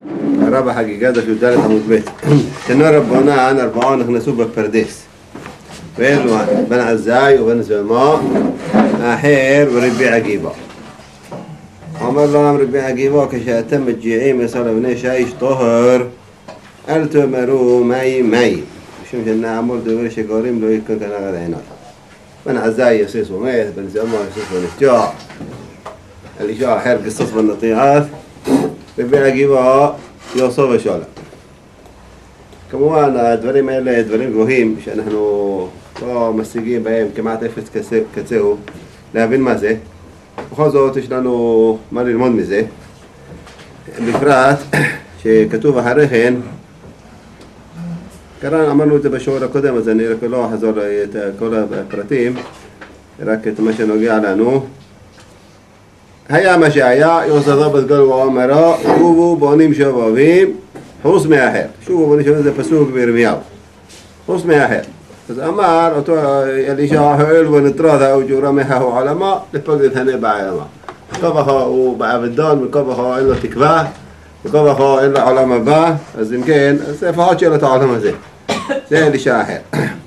רב החגיגה דף י"ד עמוד ב' תנו רבנן ארבעה נכנסו בפרדס ואלו בן עזאי ובן זלמה אחר ורבי עקיבא. אמר להם רבי עקיבא, כשאתם מגיעים אצל בני שיש טהור אל תאמרו מים מים, משום שנאמר דבר שגרים לא יקרא כנגד עיניו. בן עזאי יסס ומת, בן זלמה יסס ונפצע, אלישע אחר קסס בנטיעת, רבי עקיבא יוסף ושואלה. כמובן הדברים האלה דברים גבוהים שאנחנו לא משיגים בהם כמעט אפס קצהו להבין מה זה. בכל זאת יש לנו מה ללמוד מזה, בפרט שכתוב אחרי כן, אמרנו את זה בשיעור הקודם אז אני רק לא אחזור את כל הפרטים, רק את מה שנוגע לנו. היה מה שהיה, יוסף בת גל ואמרה שובו בונים שובבים חוץ מאחר. שובו בונים שובבים זה פסוק בירמיהו, חוץ מאחר. אז אמר אותו אלישע הואיל ונטרוד האוג'ורה מההו עלמה לפקד הנה בעלמה. וכובחו הוא בעבדון, וכובחו אין לו תקווה, וכובחו אין לו עולם הבא, אז אם כן, אז לפחות שיהיה לו את העולם הזה. זה אלישע אחר.